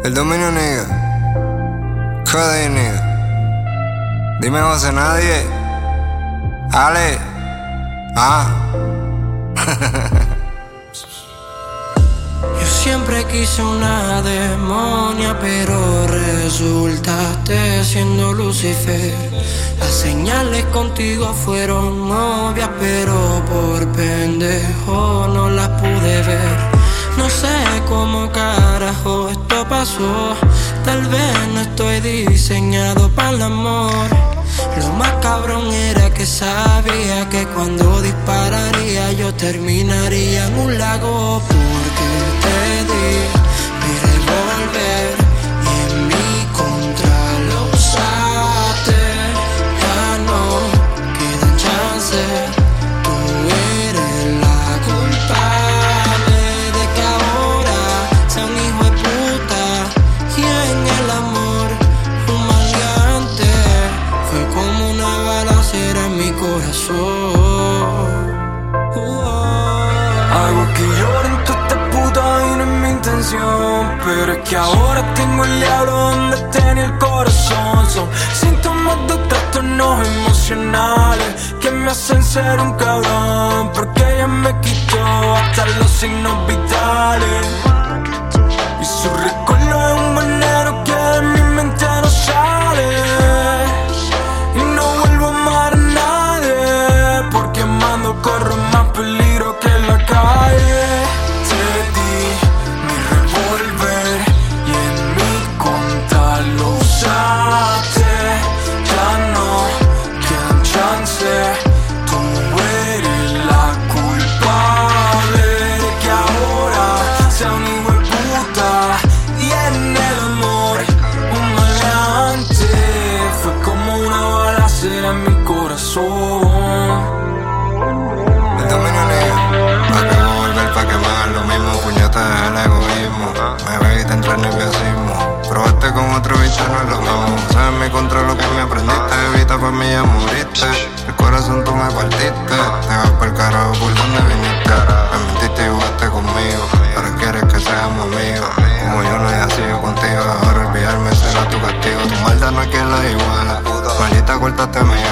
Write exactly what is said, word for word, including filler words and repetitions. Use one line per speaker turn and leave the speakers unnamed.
El dominio nigga. Joder nigga. Dime José Nadie. Ale. Ah.
Yo siempre quise una demonia, pero resultaste siendo Lucifer. Las señales contigo fueron obvias, pero por pendejo no las pude ver. No sé cómo carajo esto pasó. Tal vez no estoy diseñado para el amor. Lo más cabrón era que sabía que cuando dispararía yo terminaría en un lago. Porque te di mi revólver y en mi contra lo usaste. Ya no quedan chances. Tú eres la culpable de que ahora sea un hijo de puta. Y en el amor un maleante. Fue como una balacera en mi corazón.
Hago que lloren toda esta puta y no es mi intención, pero es que ahora tengo el diablo donde tenía el corazón. Son síntomas de trastornos emocionales que me hacen ser un cabrón, porque ella me quitó hasta los signos vitales. Y su recuerdo es un veneno que de mi mente no sale. Y no vuelvo a amar a nadie, porque amando corro más peligro que la calle. Te di mi revólver y en mi contra lo usaste. Ya no quedan chances. Tú eres la culpable de que ahora sea un hijo de puta. Y en el amor un maleante. Fue como una balacera en mi corazón.
El dominio nigga. Pa' que volver, pa' quemar lo mismo. Puñete del egoísmo. Me ve y te entra el nerviosismo. Probaste con otro bicho, no es lo mismo. Sabes mi contra lo que me aprendiste. Evita pa' mí ya moriste. El corazón tú me partiste. Te vas pa'l carajo por donde viniste. Me mentiste y jugaste conmigo. Ahora quieres que seamos amigos. Como yo no haya sido contigo, ahora olvidarme será tu castigo. Tu maldad no hay quien la iguala. Maldita, cortaste mi